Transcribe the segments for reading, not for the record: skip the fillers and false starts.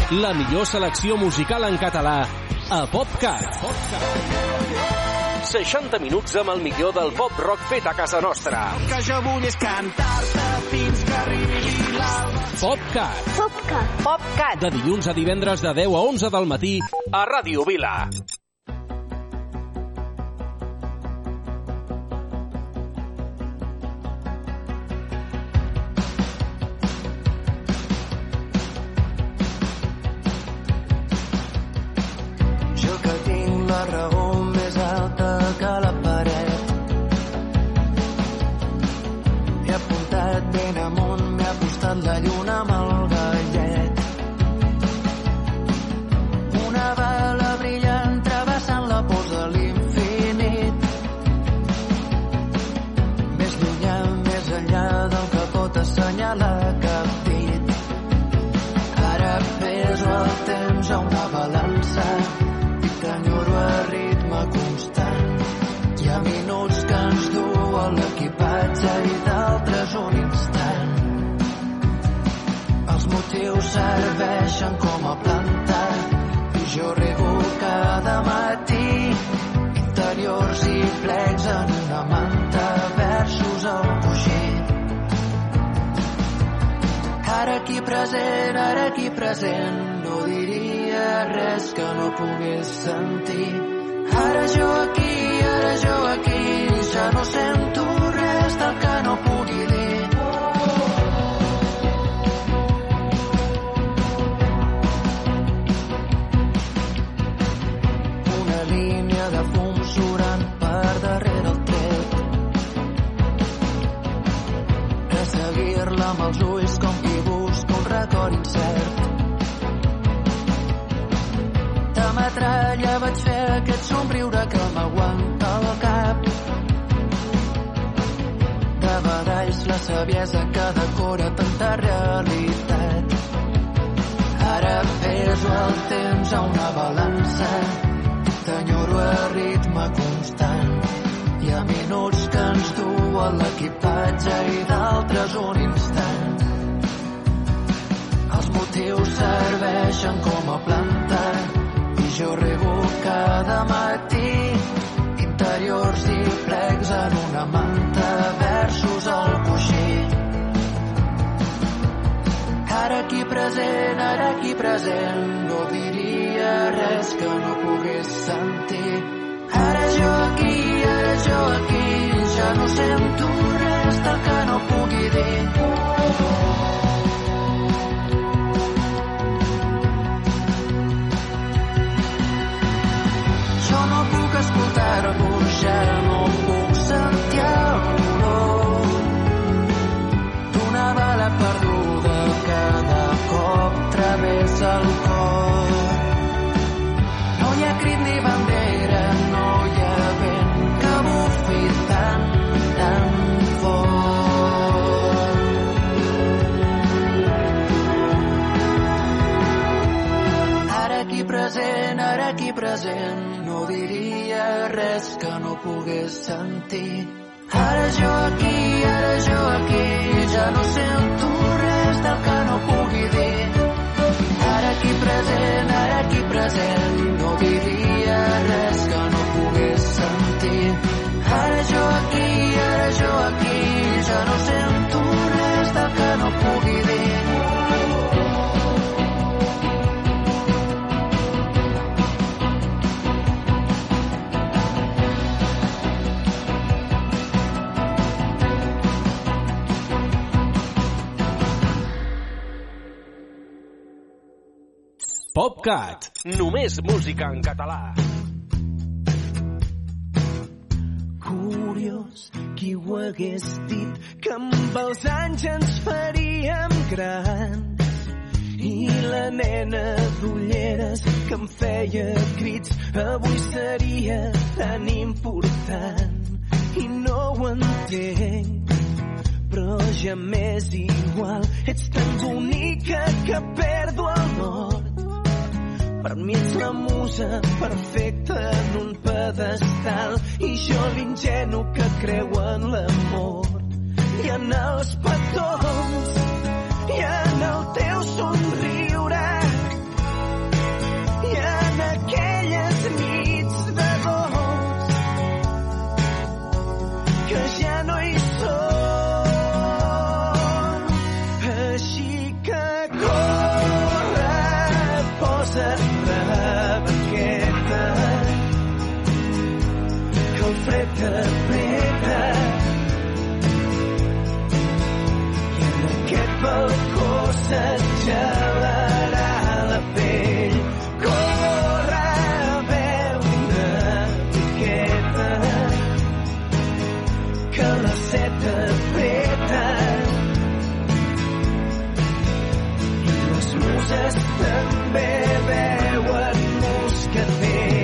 La millor selecció musical en català a PopCat. 60 minuts amb el millor del pop rock fet a casa nostra. El que jo vull és cantar-te fins que arribi l'alba. PopCat. PopCat. PopCat. De dilluns a divendres de 10 a 11 del matí a Ràdio Vila. La raó més alta que la paret. He apuntat ben amunt, m'he apostat la lluna amb el gallet. Una bala brillant travessant la pols de l'infinit. Més llunyà, més enllà del que pot assenyalar cap dit. Ara peso el temps a una balança. T'enyoro a ritme constant. Hi ha minuts que ens duen l'equipatge i d'altres un instant. Els motius serveixen com a planta i jo rego cada matí. Interiors i plecs en una manta, versos al coixí. Ara aquí present, no diria res que no pogués sentir. Ara jo aquí, ja no sento res del que no pugui dir. Una línia de fum surant per darrere el tret. A seguir-la amb els ulls com qui busca un record incert. De metralla vaig fer aquest somriure que m'aguanta el cap. De badalls la saviesa que decora tanta realitat. Ara peso el temps a una balança. T'enyoro a ritme constant. Hi ha minuts que ens duen l'equipatge i d'altres un instant. Els motius serveixen com a planta i jo rego cada matí. Interiors i plecs en una manta, versos al coixí. Ara aquí present, no diria res que no pogués sentir. Ara jo aquí, ja no sento res del que no pugui dir. Jo no puc escoltar-vos, ja no puc sentir l'olor d'una bala perduda cada cop travessa el cor. No hi ha crit ni bandera, no hi ha vent que bufi tan, tan fort. Ara aquí present, no diria res que no pogués sentir. Ara jo aquí, ja no sento res del que no pugui dir. Ara aquí present, no diria res que no pogués sentir. Ara jo aquí, ja no sento res del que no pugui dir. PopCat. Només música en català. Curiós, qui ho hagués dit, que amb els anys ens faríem grans. I la nena d'ulleres que em feia crits avui seria tan important. I no ho entenc, però ja m'és igual. Ets tan bonica que perdo el nord. Per mi ets la musa perfecta en un pedestal i jo l'ingenu que creu en l'amor. I en els petons i en el teu somriure fred t'apreta i en aquest balcó se't gelarà la pell. Corre, veu una etiqueta que la set t'apreta i les muses també veuen mosqueter.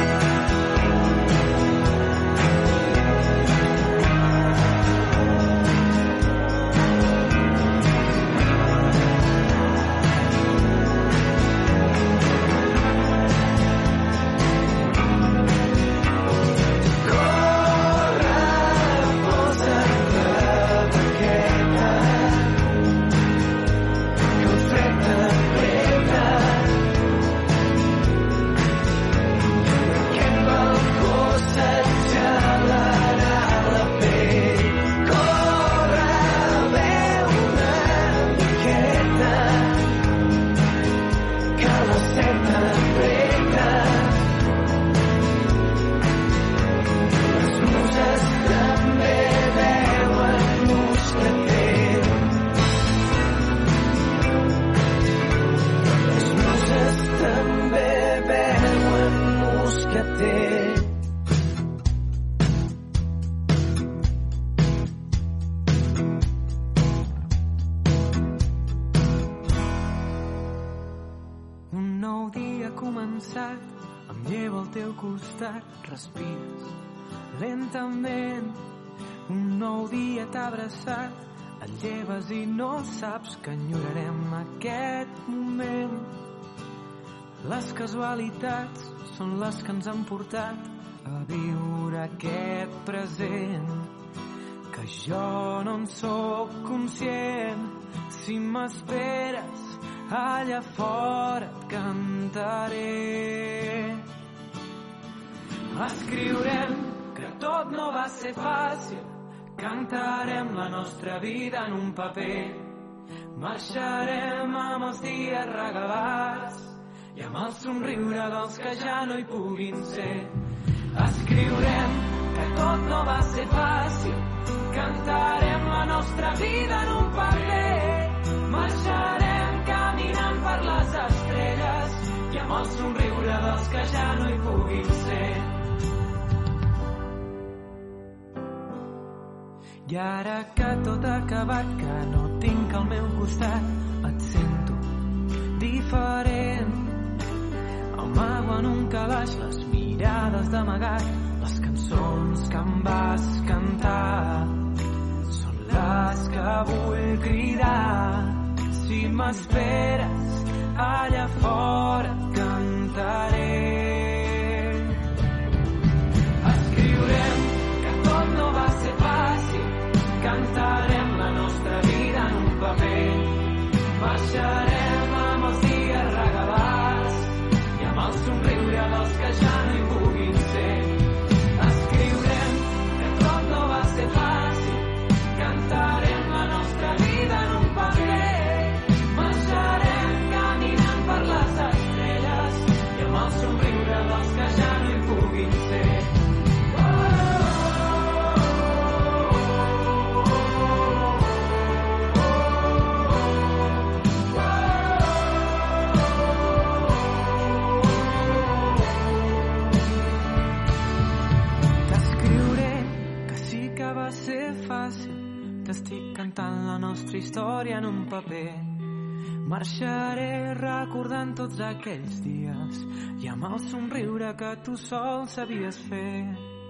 Respires lentament, un nou dia t'ha abraçat, et lleves i no saps que enyorarem aquest moment. Les casualitats són les que ens han portat a viure aquest present, que jo no en sóc conscient. Si m'esperes allà fora et cantaré. Escriurem que tot no va ser fàcil, cantarem la nostra vida en un paper, marxarem amb els dies regalats i amb el somriure dels que ja no hi puguin ser. Escriurem que tot no va ser fàcil, cantarem la nostra vida en un paper, marxarem caminant per les estrelles i amb el somriure dels que ja no hi puguin ser. I ara que tot ha acabat, que no tinc al meu costat, et sento diferent. El mago en un calaix, les mirades d'amagat, les cançons que em vas cantar són les que vull cridar. Si m'esperes allà fora et cantaré. Escriurem que tot no va ser fàcil, cantarem la nostra vida en un paper, marxarem amb els dies regalats i amb el somriure dels que ja no hi puguin ser. Escriurem que tot no va ser fàcil, cantarem la nostra vida en un paper, marxarem caminant per les estrelles i amb el somriure dels que ja no hi puguin ser. Va ser fàcil, t'estic cantant la nostra història en un paper, marxaré recordant tots aquells dies i amb el somriure que tu sol sabies fer.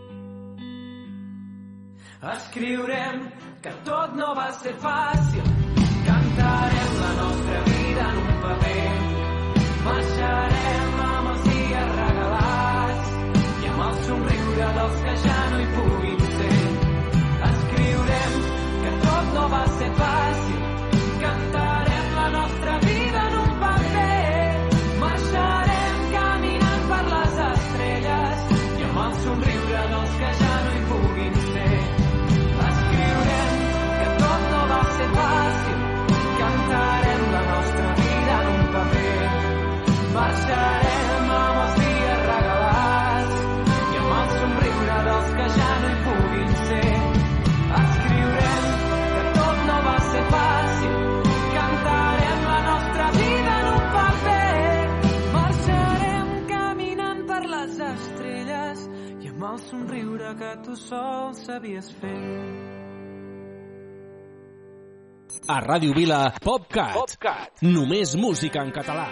Escriurem que tot no va ser fàcil, cantarem la nostra vida en un paper, marxarem amb els dies regalats i amb el somriure dels que ja no hi puguin ser. Escriurem que tot no va ser fàcil, cantarem la nostra vida en un paper, marxarem caminant per les estrelles i amb el somriure dels que ja no hi puguin ser. Escriurem que tot no va ser fàcil, cantarem la nostra vida en un paper, marxarem amb els dies regalats i amb el somriure dels que ja amb el somriure que tu sol sabies fer. A Ràdio Vila, PopCat. Només música en català.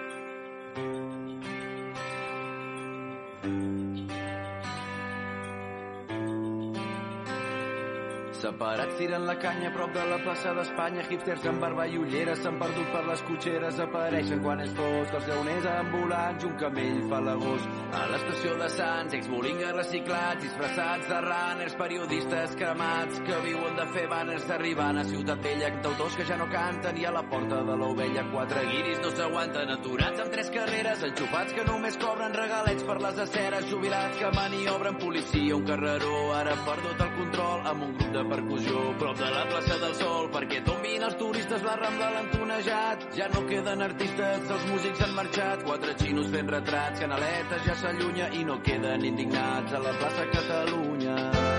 Separats tiren la canya a prop de la plaça d'Espanya. Hipsters amb barba i ulleres s'han perdut per les cotxeres. Apareixen quan és fosc els llauners ambulants i un camell fa l'agost. A l'estació de Sants, exbolingues reciclats, disfressats de runners, periodistes cremats que viuen de fer banners arribant a Ciutat Vella, d'autors que ja no canten, i a la porta de l'Ovella 4 guiris no s'aguanten, aturats amb 3 carreres, enxufats que només cobren regalets per les aceres, jubilats que maniobren, policia, un carreró ara perdut el control amb un grup de percussió prop de la plaça del Sol, perquè tombin els turistes, la Rambla l'han tonejat, ja no queden artistes, els músics han marxat, 4 xinos fent retrats, Canaletes ja s'allunya i no queden indignats a la plaça Catalunya.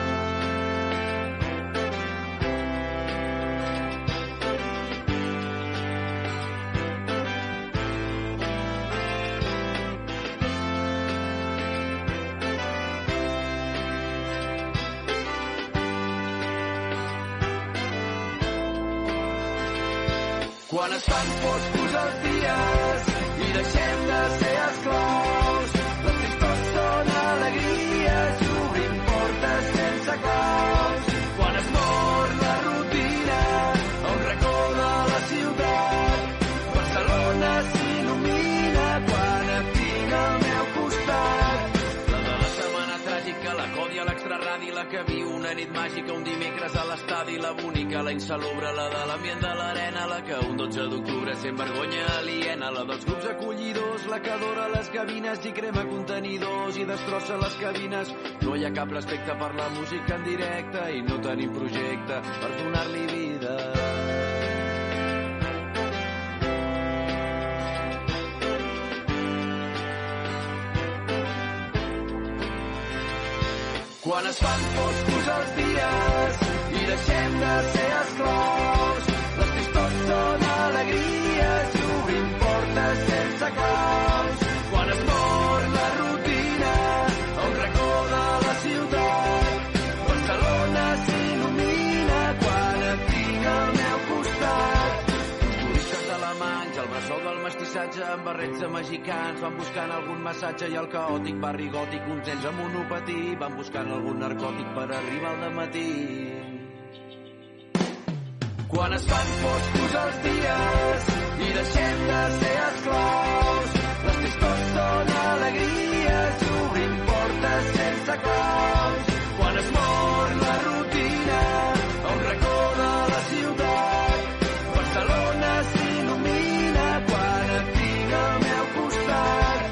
Quan es fan foscos els dies i deixem de ser esclaus, les tristors són alegries i obrim portes sense claus. Quan es mor la rutina a un racó de la ciutat, Barcelona s'il·lumina quan et tinc al meu costat. La de la setmana tràgica, la còdia, l'extraradi, la que viu una nit màgica, un dimecres a l'estadi, la bonica, la insalubre, la de l'ambient de l'arena, la que un 12 d'octubre sent vergonya aliena, la dels grups acollidors, la que adora les gavines i crema contenidors i destrossa les cabines. No hi ha cap respecte per la música en directe i no tenim projecte per donar-li vida. Quan es fan foscos els dies i deixem de ser esclaus, les tristors són alegries i obrim portes sense claus. Quan es mor la rutina a un racó de la ciutat, Barcelona s'il·lumina quan et tinc al meu costat. Els turistes alemanys, el bressol del mestissatge amb barrets de mexicans van buscant algun massatge i el caòtic barri gòtic, uns nens amb monopatí van buscant algun narcòtic per arribar al dematí. Quan es fan foscos els dies i deixem de ser esclaus, les tristors són alegries i obrim portes sense claus. Quan es mor la rutina a un racó de la ciutat, Barcelona s'il·lumina quan et tinc al meu costat.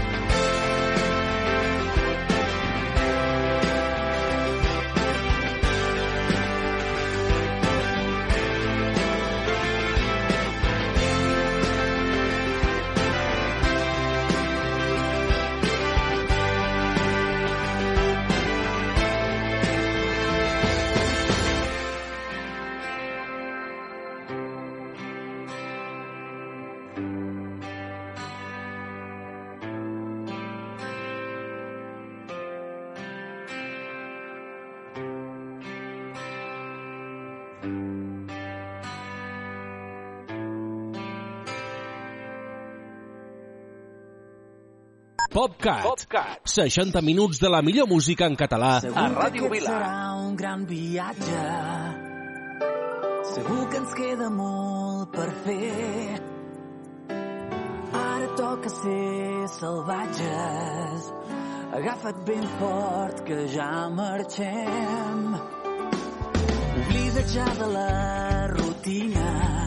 PopCat. 60 minuts de la millor música en català a Ràdio Vila. Serà un gran viatge. Segur que ens queda molt per fer. Ara toca ser salvatges. Agafa't ben fort que ja marxem. Oblida't ja de la rutina.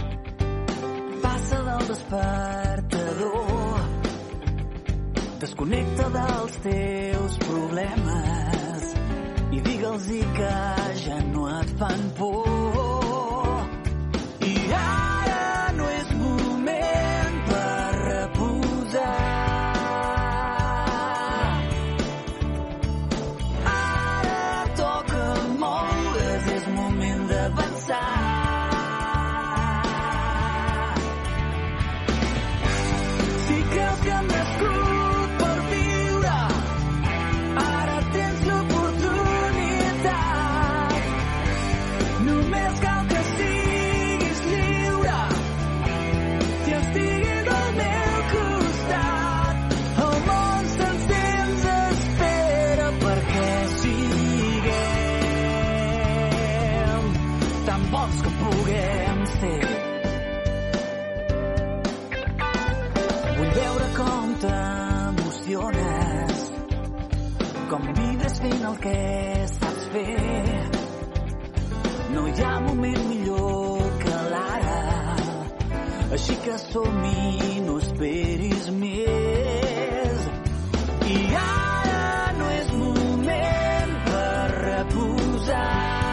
Passa del despertador. Desconnecta dels teus problemes i digue'ls-hi que ja no et fan por. I ara no és moment per reposar. Ara toca moure's, és moment d'avançar. Si creus que hem nascut per viure, ara com vives fent el que saps fer. No hi ha moment millor que l'ara, així que som-hi, no esperis més. I ara no és moment per reposar.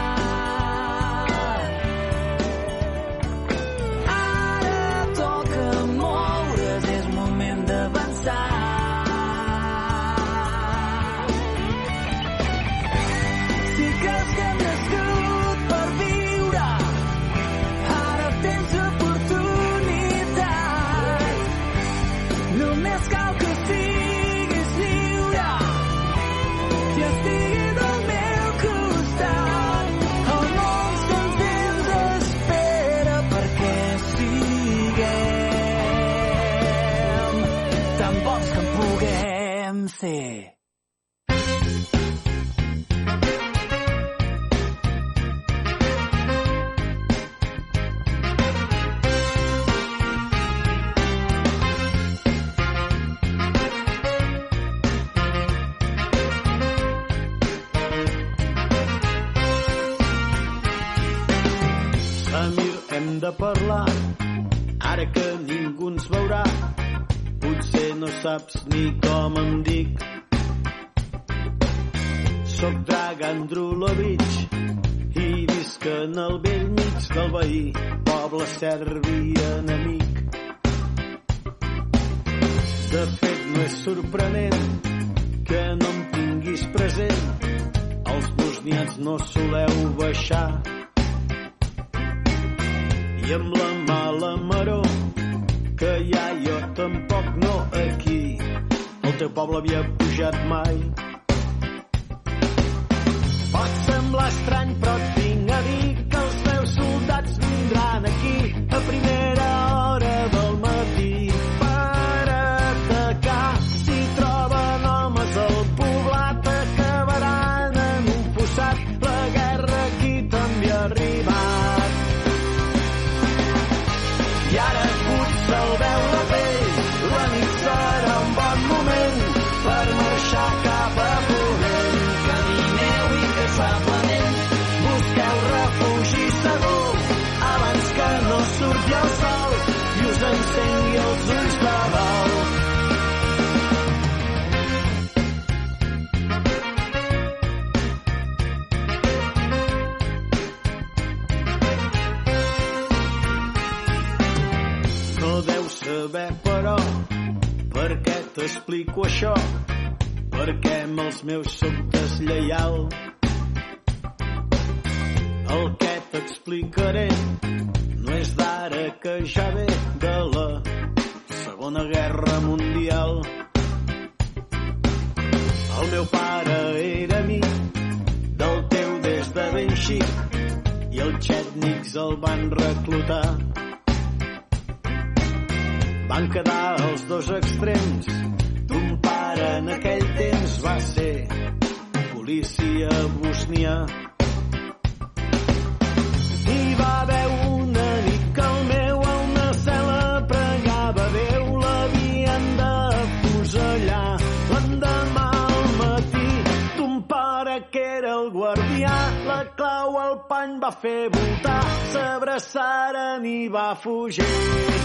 De parlar, ara que ningú ens veurà, potser no saps ni com em dic. Soc Dragan Drulovic i visc en el vell mig del veí, poble serbi enemic. De fet, no és sorprenent que no em tinguis present, els bosnians no soleu baixar. I amb la mala maror que hi ha jo tampoc no aquí, el teu poble havia pujat mai. Pot semblar estrany però et vinc a dir que els meus soldats vindran aquí a primera hora del matí per atacar. Si troben homes al poblat acabaran en un fossat, la guerra aquí també ha arribat. I ara puig se'l veu la pell, la nit serà un bon moment per marxar cap a ponent. Camineu incansablement, busqueu refugi segur abans que no surti el sol i us encengui els ulls de bou. Saber, però, per què t'explico això? Perquè amb els meus soc deslleial. El que t'explicaré no és d'ara, que ja ve de la Segona Guerra Mundial. El meu pare era amic del teu des de ben xic i els txètnics el van reclutar. Van quedar els dos extrems. Ton pare en aquell temps va ser policia bosnià. Hi va haver una nit que el meu a una cel·la pregava Déu, l'havien de fusellar. L'endemà al matí ton pare, que era el guardià, la clau al pany va fer voltar, s'abraçaren i va fugir.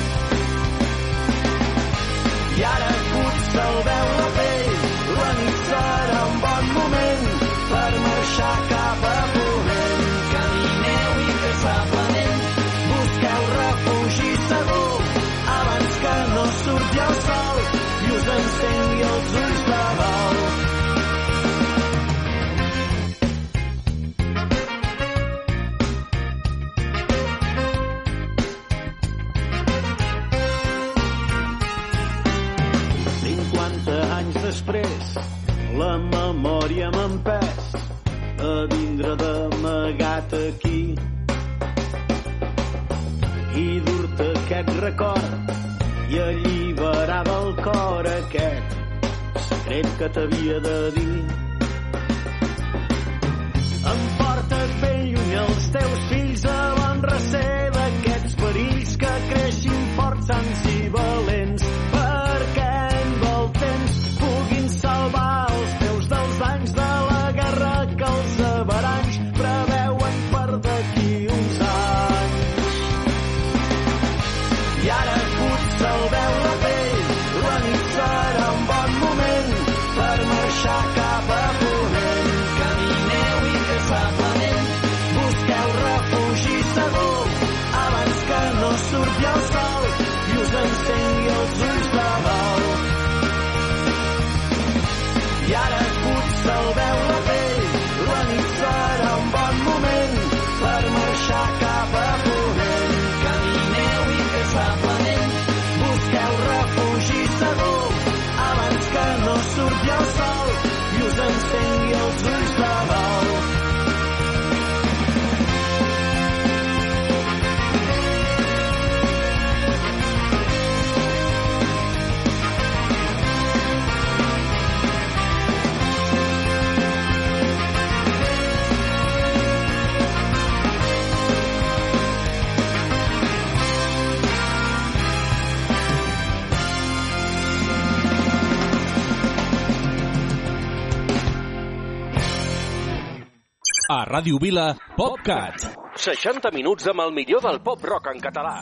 I ara puig se'l veu la pell, la nit serà un bon moment per marxar cap a ponent. Camineu incansablement, busqueu refugi segur abans que no surti el sol i us encengui els ulls de bou. Després, la memòria m'ha empès a vindre d'amagat aquí i dur-te aquest record i alliberar del cor aquest secret que t'havia de dir. Emporta't ben lluny els teus fills a bon recer d'aquests perills, que creixin forts, sans i valents, perquè en vol temps puguin salvar els teus dels danys A Ràdio Vila, PopCat. 60 minuts amb el millor del pop-rock en català.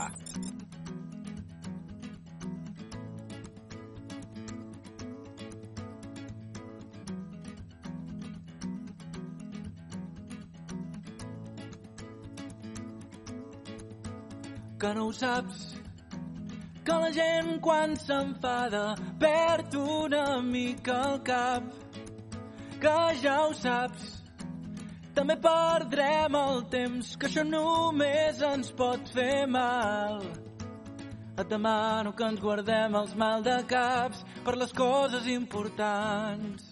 Que no ho saps, que la gent quan s'enfada perd una mica el cap, que ja ho saps, també perdrem el temps, que això només ens pot fer mal. Et demano que ens guardem els maldecaps per les coses importants.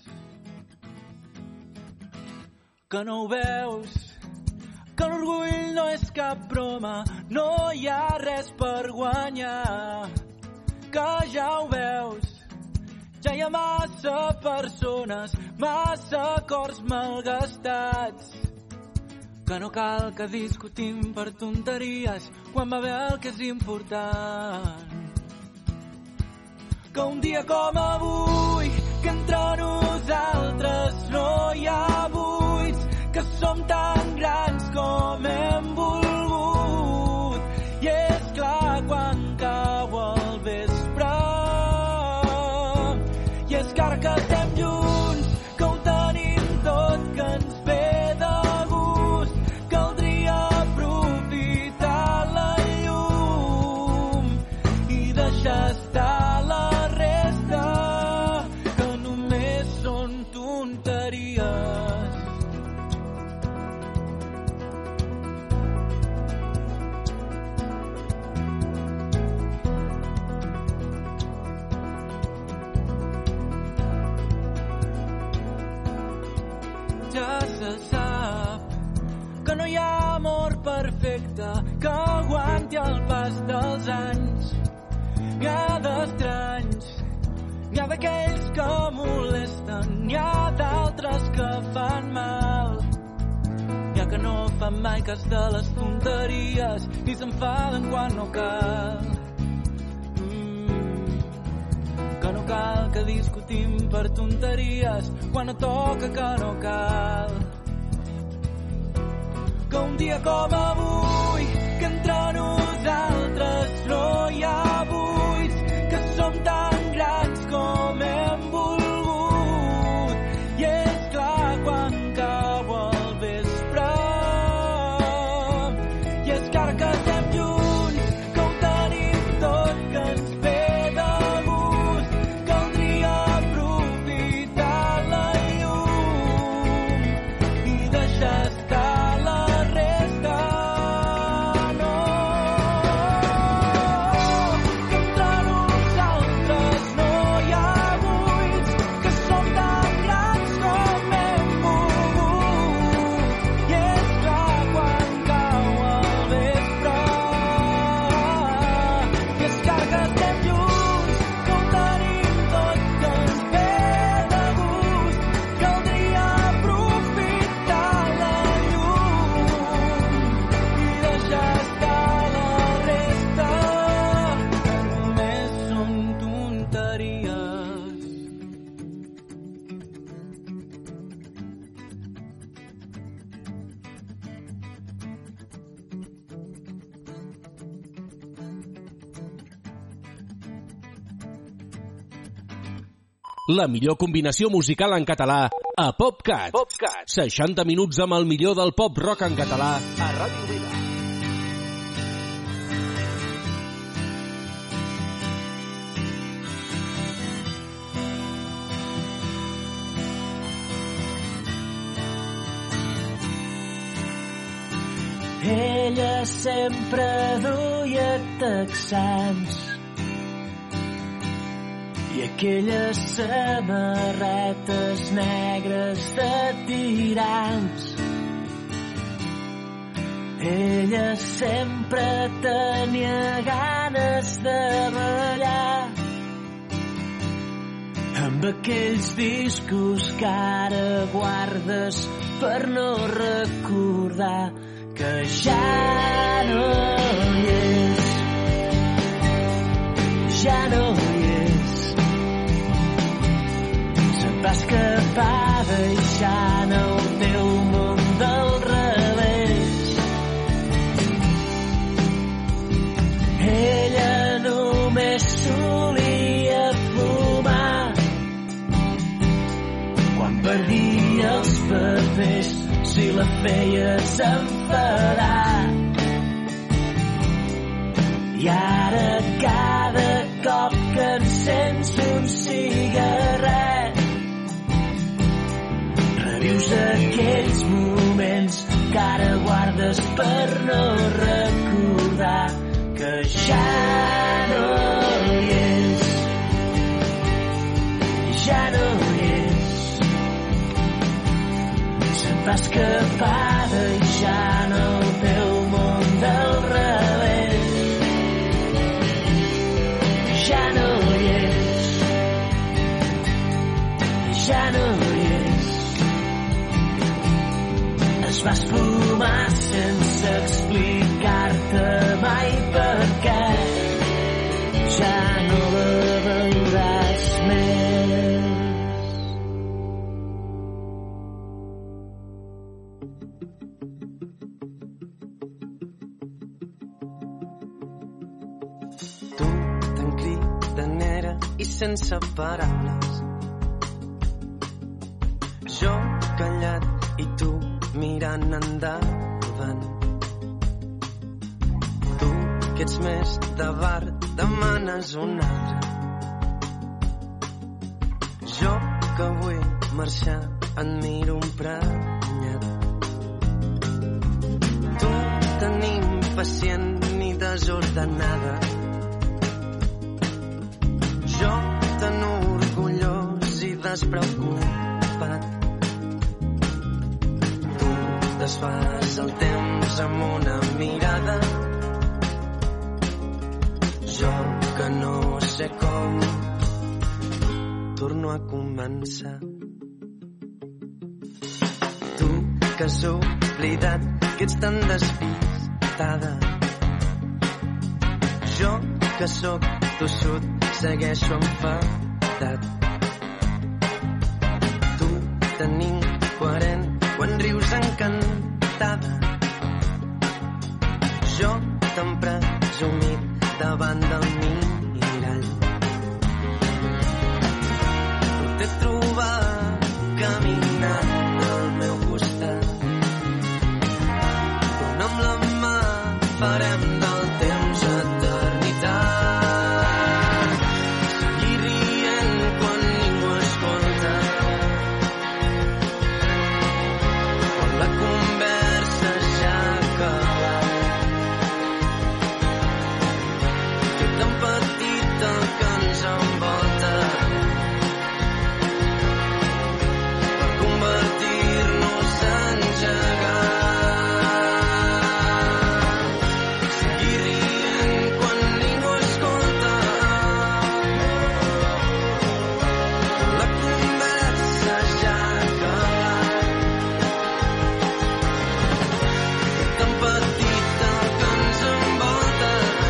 Que no ho veus, que l'orgull no és cap broma, no hi ha res per guanyar. Que ja ho veus, ja hi ha massa persones, massa cors malgastats. Que no cal que discutim per tonteries quan va bé el que és important. Que un dia com avui, que entre nosaltres no hi ha buits, que som tan grans com hem volgut. I és clar quan cau el vespre, i és que ara que estem junts, que ho tenim tot, que ens ve de gust, caldria aprofitar la llum i deixar estar la resta, que només són tonteries. Ja se sap que no hi ha amor perfecte que aguanti el pas dels anys. N'hi ha d'estranys, n'hi ha d'aquells que molesten, n'hi ha d'altres que fan mal. N'hi ha que no fan mai cas de les tonteries ni s'enfaden quan no cal. Que no cal que discutim per tonteries quan no toca, que no cal. Que un dia com avui, que entre nosaltres no hi ha buits, que som tan grans com hem volgut. I és clar quan cau el vespre, i és que ara que estem junts, que ho tenim tot, que ens ve de gust, caldria aprofitar la llum i deixar estar la resta. No, que entre nosaltres no hi ha buits, que som tan grans com hem volgut. I és clar quan cau el vespre, i és que ara que estem junts, que ho tenim tot, que ens ve de gust, caldria aprofitar la llum i deixar estar la resta, que només són tonteries. La millor combinació musical en català a PopCat. 60 minuts amb el millor del pop-rock en català a Ràdio Vila. Ella sempre duia texans i aquelles samarretes negres de tirants. Ella sempre tenia ganes de ballar amb aquells discos que ara guardes per no recordar que ja no hi és, ja no hi és. Se'n va escapar deixant el teu món del els papers si la feies enfadar. I ara cada cop que encens un cigarret revius aquells moments que ara guardes per no recordar que ja no hi és, ja no hi és. Se'n va escapar deixant el teu món del revés. Ja no hi és, ja no hi és. Es va esfumar sense explicar-te mai per què. Ja no la veuràs més. Tu tan cridanera i sense paraules. Jo callat i tu mirant endavant. Tu, que ets més de bar, demanes un altre. Jo, que vull marxar, et miro emprenyat. Tu, tan impacient i desordenada. Jo, tan orgullós i despreocupat. Desfas el temps amb una mirada. Jo que no sé com torno a començar. Tu que has oblidat que ets tan despistada. Jo que sóc tossut segueixo enfadat. Tu tan incoherent quan rius encantada. Jo tan presumit davant del mirall. No t'he trobat caminant al meu costat. Dona'm la mà, farem del temps eternitat. Seguir rient quan ningú escolta. La conversa ja ha acabat. Que tan petit el que ens envolta per convertir-nos en gegants. Seguir rient quan ningú escolta. La conversa ja ha acabat. Tan petit el que ens envolta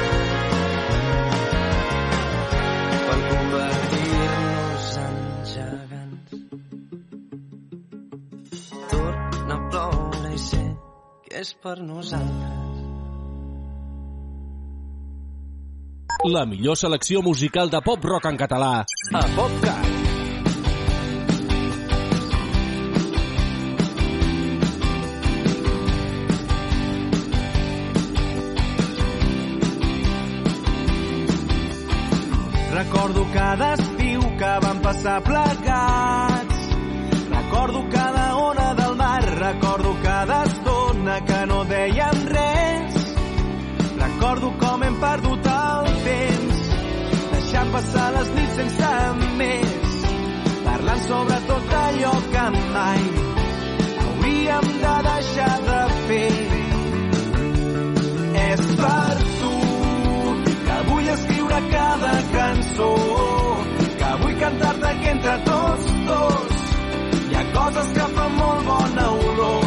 per convertir-nos en gegants. Torna a ploure i sé que és per nosaltres. La millor selecció musical de pop-rock en català a PopCat. Recordo cada estiu que vam passar plegats. Recordo cada ona del mar. Recordo cada estona que no dèiem res. Recordo com hem perdut el temps, deixant passar les nits sense més, parlant sobre tot allò que mai hauríem de deixar de fer. És per tu que vull escriure cada cançó, que vull cantar-te que entre tots dos hi ha coses que fan molt bona olor.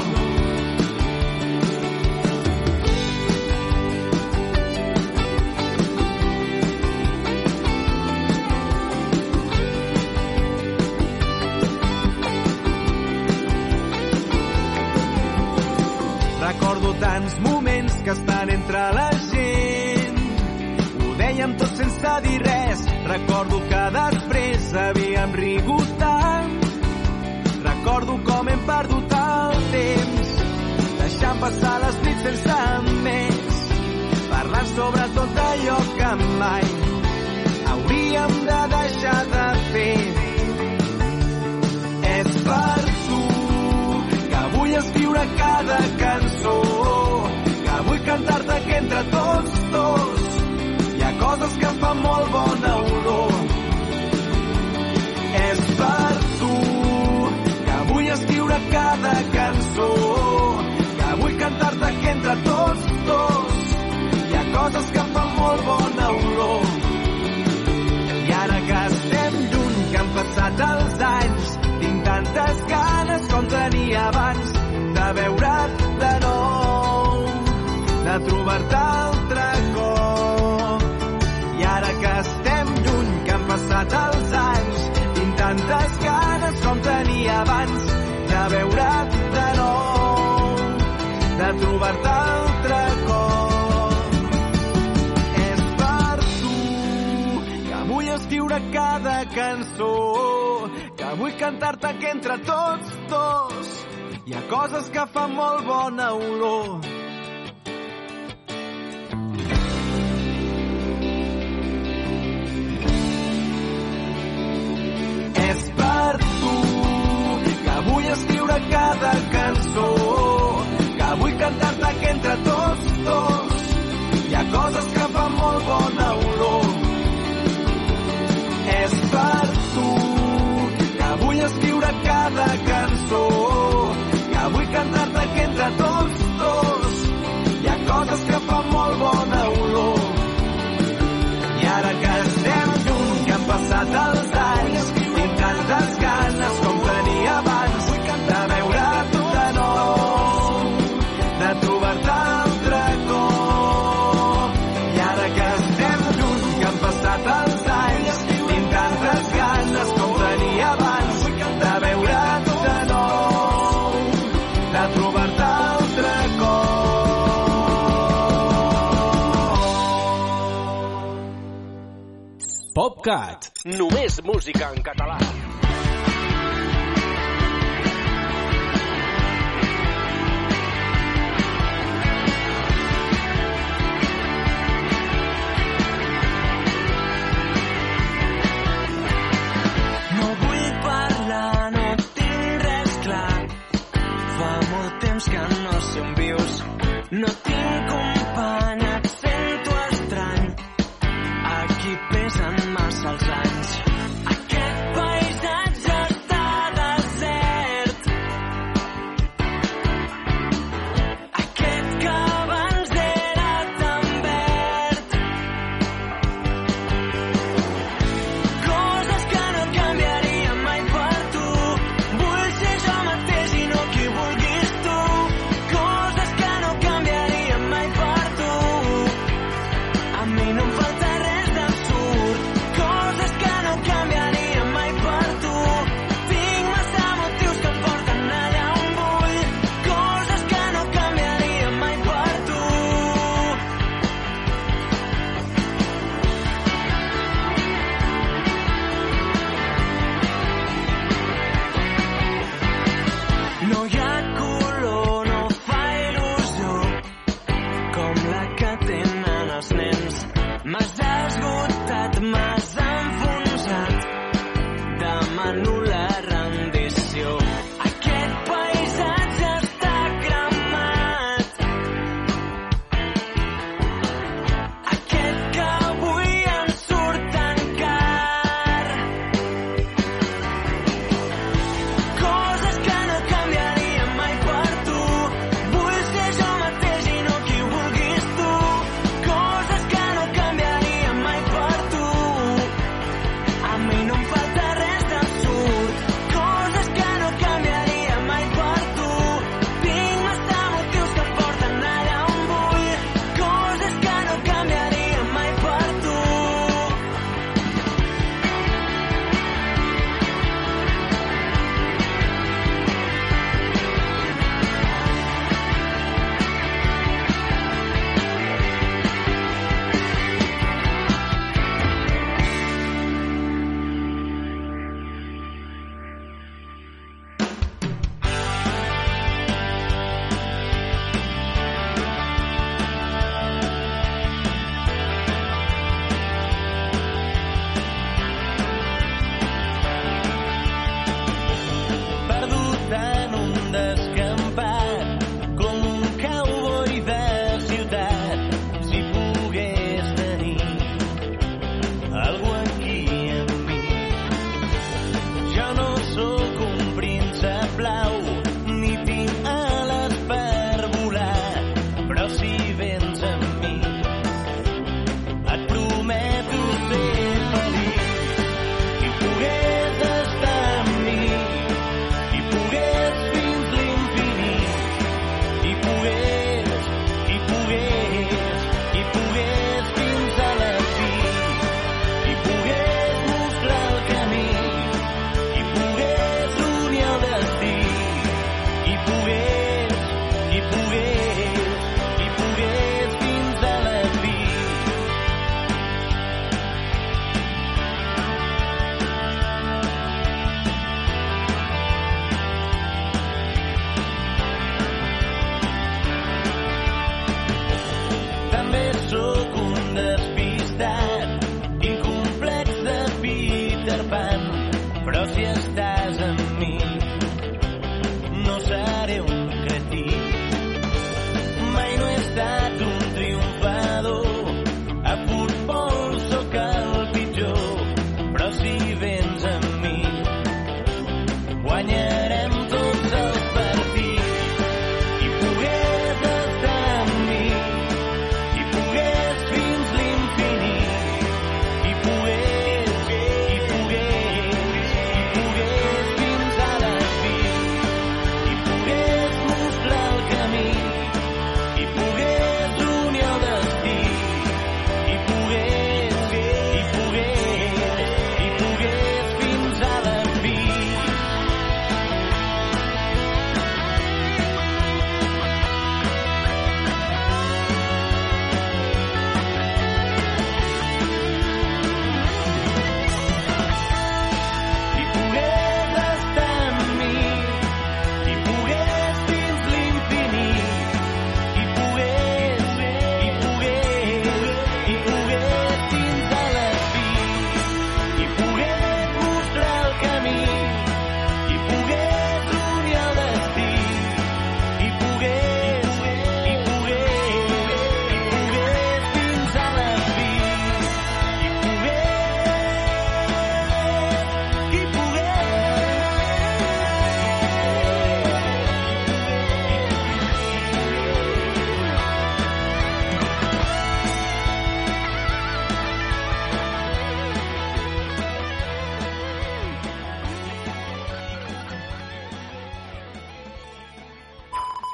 Recordo tants moments que estan entre la gent. Ho dèiem tot sense dir res. Recordo que després havíem rigut tant. recordo com hem perdut el temps, deixant passar les nits sense més, parlant sobre tot allò que mai hauríem de deixar de fer. És per tu que vull escriure cada cançó, que vull cantar-te que entre tots dos hi ha coses que fan molt bona olor. És per tu que vull escriure cada cançó, que vull cantar-te que entre tots dos hi ha coses que fan molt bona olor. I ara que estem lluny, que han passat els anys, tinc tantes ganes com tenia abans de veure't de nou, de trobar-te altre cop. I ara que estem lluny, que han passat els anys, tinc tantes ganes com tenia abans de veure't de nou, de trobar-te altre cop. És per tu que vull escriure cada cançó, que vull cantar-te que entre tots dos hi ha coses que fan molt bona olor. És per tu que vull escriure cada cançó, que vull cantar-te que entre tots dos hi ha coses que fan molt bona olor. És per tu que vull escriure cada cançó, que vull cantar-te que entre tots dos hi ha coses que fan molt bona olor. I ara que estem lluny, que han passat els anys, tinc tantes ganes com tenia abans de veure't de nou, de trobar-te altre cop. I ara que estem lluny, que han passat els anys, tinc tantes ganes com tenia abans de veure't de nou, de trobar-te altre cop. PopCat, només música en català. No vull parlar, no tinc res clar. Fa molt temps que no sé on vius. No tinc company, et sento estrany. Aquí pesen massa els anys. Aquest paisatge està desert. Aquest que abans era tan verd. Coses que no canviaria mai per tu. Vull ser jo mateix i no qui vulguis tu. Coses que no canviaria mai per tu. A mi no em falta res d'absurd. Coses que no canviaria mai per tu. Tinc massa motius que em porten allà on vull. Coses que no canviaria mai per tu. No hi ha color, no fa il·lusió com la que tenen els nens. M'has esgotat, m'has enfonsat. Demano la rendició. Aquest paisatge està cremat. Aquest que avui em surt tan car. Coses que no canviaria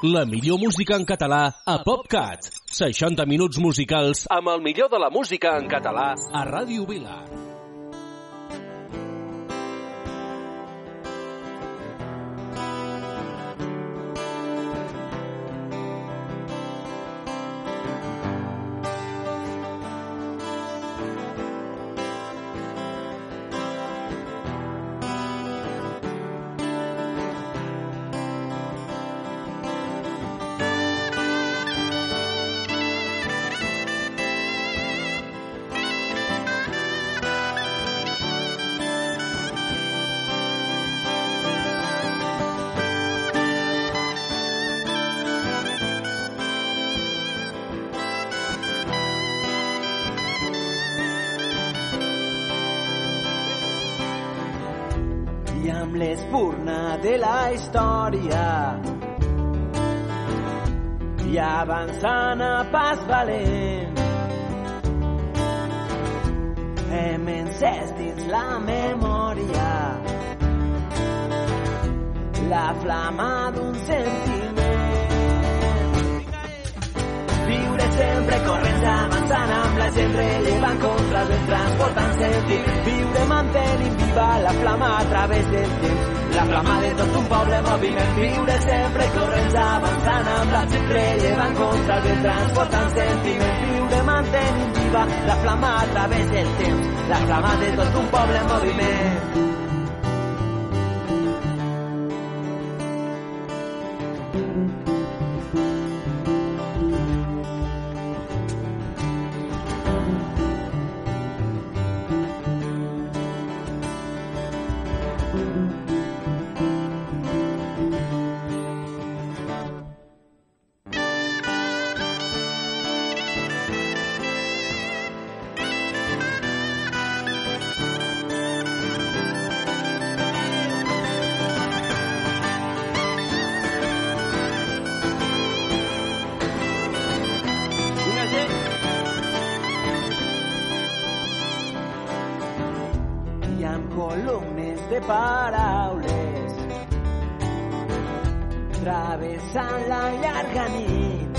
La millor música en català a PopCat. 60 minuts musicals amb el millor de la música en català a Ràdio Vila. I amb l'espurna de la història i avançant a pas valent hem encès dins la memòria la flama d'un sentiment. Viure sempre corrents avançant amb la gent rellevant contra el vent transportant sentit. Viure mantenint viva la flama a través del temps, la flama de tot un poble en moviment. Viure sempre corrents avançant amb la gent rellevant contra el vent transportant sentiment. Viure mantenint viva la flama a través del temps, la flama de tot un poble en moviment. Columnes de paraules travessant la llarga nit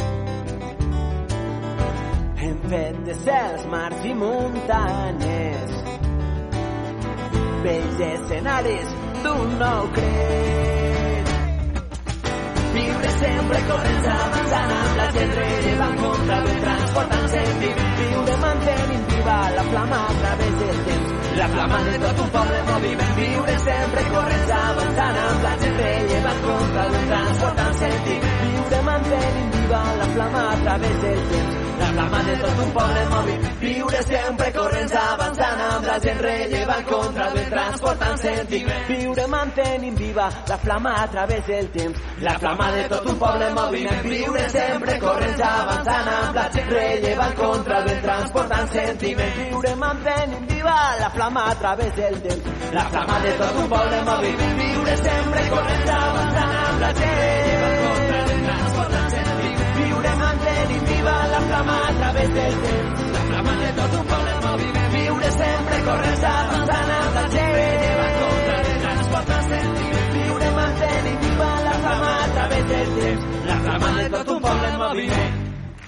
hem fet de cels, mars i muntanyes vells escenaris d'un nou cret. Viure sempre corrents avançant amb la gent rellevant contra el vent transportant sentit. Viure mantenint viva la flama a través del temps, la flama de tot un poble en moviment. Viure sempre corrents avançant amb la gent rellevant contra el vent transportant sentit. Viure mantenint viva la flama a través del temps, la flama de tot un poble en moviment. Viure sempre corrents avançant amb la gent rellevant contra el vent transportant sentit. Viure mantenint viva la flama a través del temps, la flama de tot un poble en moviment. Viure sempre corrents avançant amb la gent rellevant contra el vent transportant sentiment. Viure mantenint viva la flama a través del temps, la flama de tot un poble en moviment. Viure sempre corrents avançant amb la gent rellevant contra el vent transportant sentiment. Viure mantenint viva la flama a través del temps, la flama de tot un poble en moviment. Viure sempre corrents avançant amb la gent rellevant contra el vent transportant sentiment. Viure mantenint viva la flama a través del temps, la flama de tot un poble en moviment.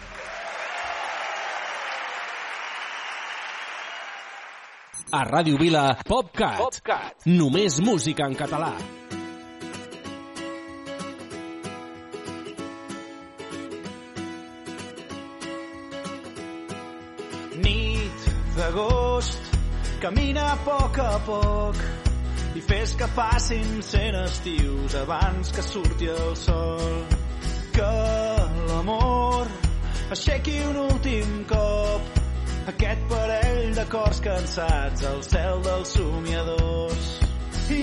A Ràdio Vila, PopCat. Només música en català. Nit d'agost, camina a poc i fes que passin 100 estius abans que surti el sol. Que l'amor aixequi un últim cop aquest parell de cors cansats al cel dels somiadors. I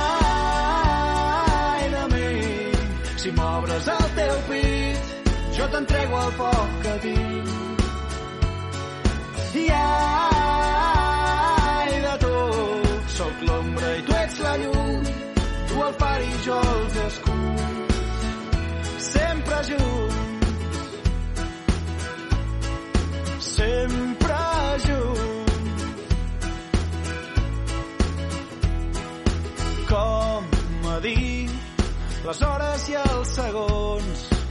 ai de mi, si m'obres el teu pit, jo t'entrego el foc que tinc. I ai de tu, sóc l'ombra i tu ets la llum, tu el far i jo els escuts, sempre junts, sempre junts. Com a dir les hores i els segons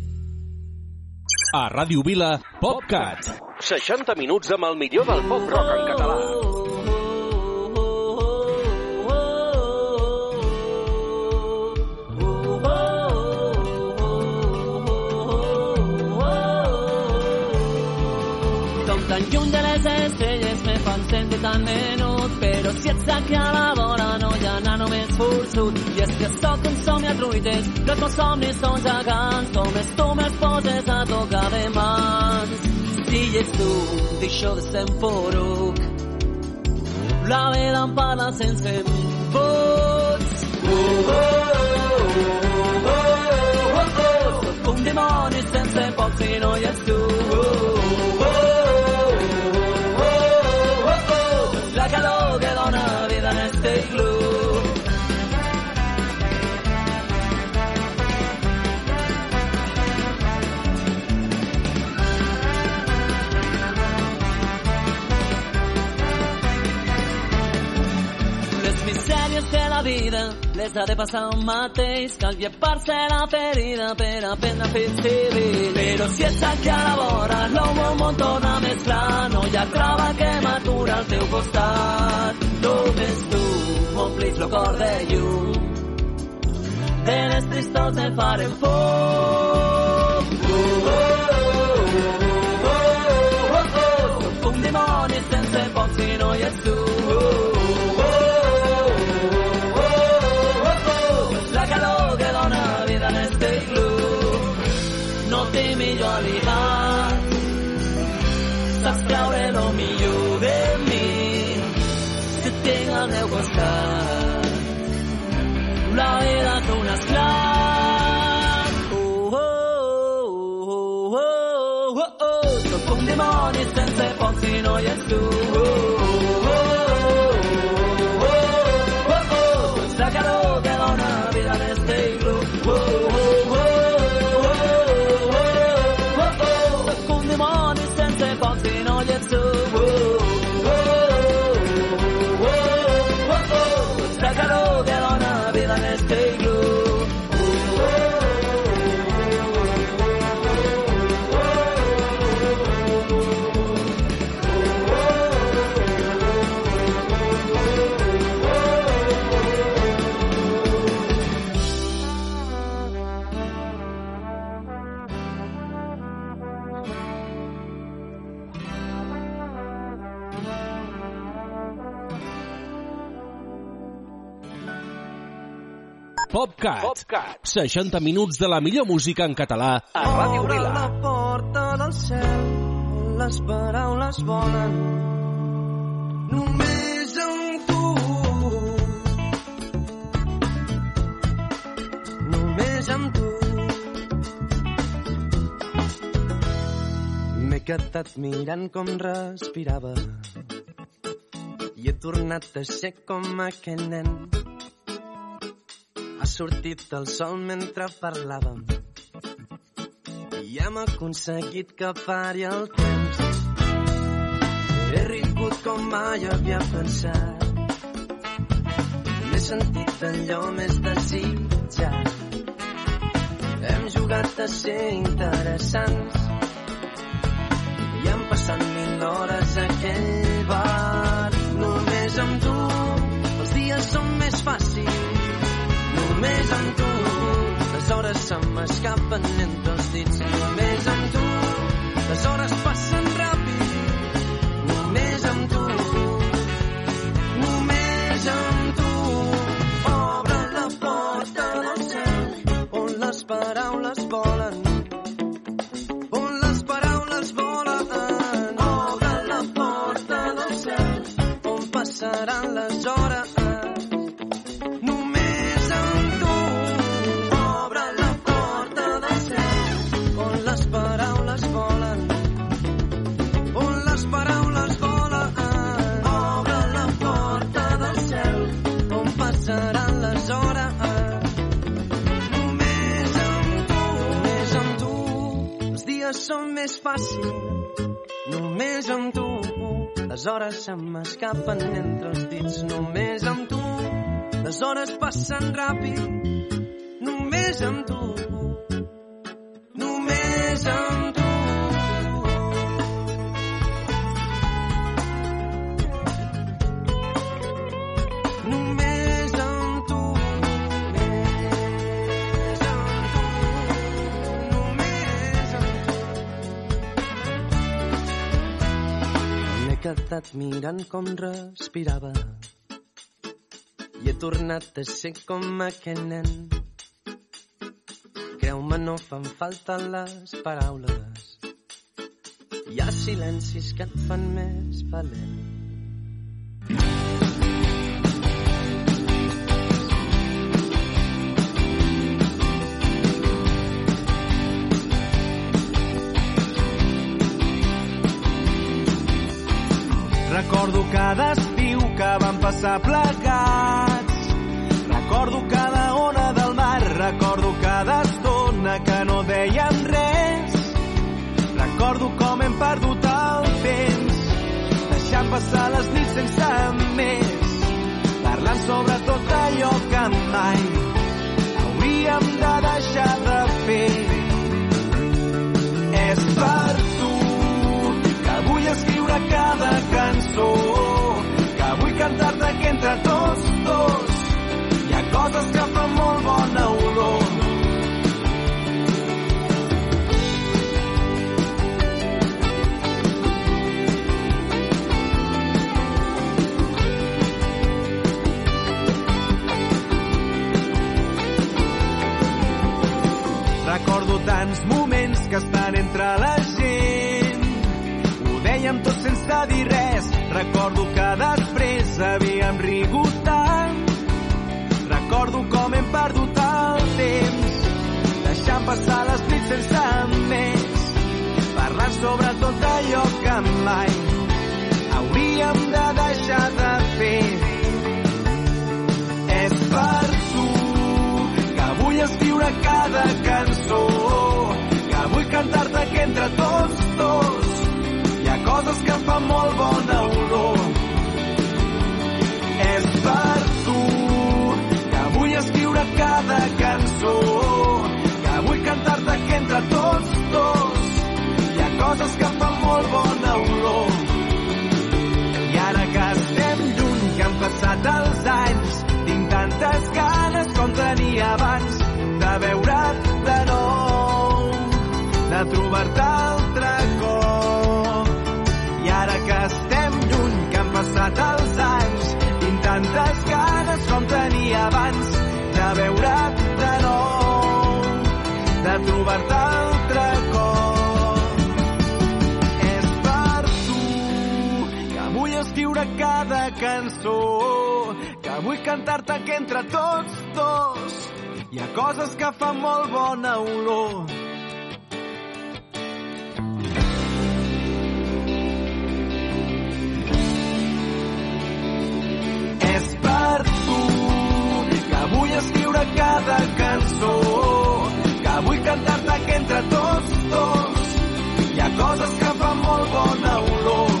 A Ràdio Vila, PopCat. 60 minuts amb el millor del pop rock en català. Tan lluny de les estrelles me fan sentir tan menut, però si ets aquí a la vora no hi ha anar només forçut. I és que sóc un somni a truites, que els meus somnis són gegants, només tu me'ls poses a tocar de mans. Si ets tu, deixo de ser un poruc, la vida em parla sense embuts. Soc un dimoni sense poc si no hi ets tu. La calor que dona vida en este club. Les misèries de la vida les ha de passar un mateix, cal llepar-se la ferida per aprendre a fer civil. Però si ets aquí a la vora, l'home el món torna més clar, no hi ha prova que m'atura al teu costat. Només tu m'omplis el cor de llum, de les tristors me farem foc. Soc un dimoni sense poc si no hi ets tu. La calor que dona vida en este club. No té millor aliat, saps treure lo millor de mi, si tinc al meu costat. La vida és un esclat. Soc un dimoni sense poc si no hi ets tu. La calor que dona vida en este club. Soc un dimoni sense poc si no hi ets tu. La calor que dona vida en este club. PopCat. 60 minuts de la millor música en català a Ràdio Vila. Obre la porta del cel on les paraules volen. Només amb tu. Només amb tu. M'he quedat mirant com respirava i he tornat a ser com aquell nen. Ha sortit el sol mentre parlàvem i hem aconseguit que pari el temps. He rigut com mai havia pensat, m'he sentit allò més desitjat. Hem jugat a ser interessants i han passat 1000 hores a aquell bar. Només amb tu els dies són més fàcils. Només amb tu, les hores se m'escapen entre els dits. Només amb tu, les hores passen ràpid. Només amb tu, només amb tu. Obre la porta del cel on les paraules volen. On les paraules volen. Obre la porta del cel on passaran les hores. Són més fàcils, només amb tu. Les hores se m'escapen entre els dits. Només amb tu, les hores passen ràpid. Només amb tu, només amb tu. quedat mirant com respirava i he tornat a ser com aquell nen. Creu-me, no fan falta les paraules. Hi ha silencis que et fan més valent. Recordo cada estiu que vam passar plegats. Recordo cada ona del mar. Recordo cada estona que no dèiem res. Recordo com hem perdut el temps, deixant passar les nits sense més, parlant sobre tot allò que mai hauríem de deixar de fer. És per tu que vull escriure cada cançó, que vull cantar-te que entre tots dos hi ha coses que fan molt bona olor. Recordo tants moments que estan entre la gent. Ho dèiem tot sense dir res. Recordo que després havíem rigut tant. Recordo com hem perdut el temps, deixant passar les nits sense més, parlant sobre tot allò que mai hauríem de deixar de fer. És per tu que vull escriure cada cançó, que vull cantar-te que entre tots dos hi ha coses que fan molt bona olor. És per tu que vull escriure cada cançó, que vull cantar-te que entre tots dos hi ha coses que fan molt bona olor. I ara que estem lluny, que han passat els anys, tinc tantes ganes com tenia abans de veure't de nou, de trobar-te altre cop. I ara que estem lluny, que han passat els anys, tinc tantes ganes com tenia abans de veure't de nou, de trobar-te altre cop. És per tu que vull escriure cada cançó, que vull cantar-te que entre tots dos hi ha coses que fan molt bona olor. És per tu que vull escriure cada cançó, que vull cantar-te que entre tots dos hi ha coses que fan molt bona olor.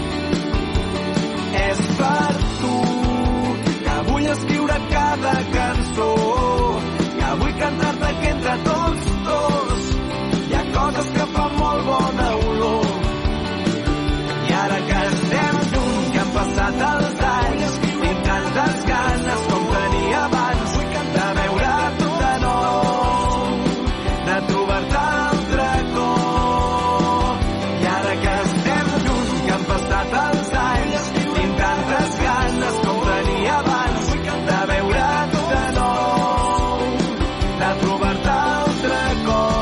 És per tu que vull escriure cada cançó, que vull cantar-te que entre tots dos hi ha coses que fan molt bona olor. I ara que estem junts, que han passat els anys, tinc tantes ganes com tenia abans de veure't de nou, de trobar-te altre cop. I ara que estem junts, que han passat els anys, tinc tantes ganes com tenia abans de veure't de nou, de trobar-te altre cop.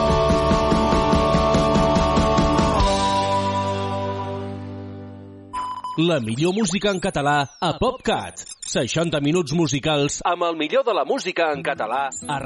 La millor música en català a PopCat. 60 minuts musicals amb el millor de la música en català a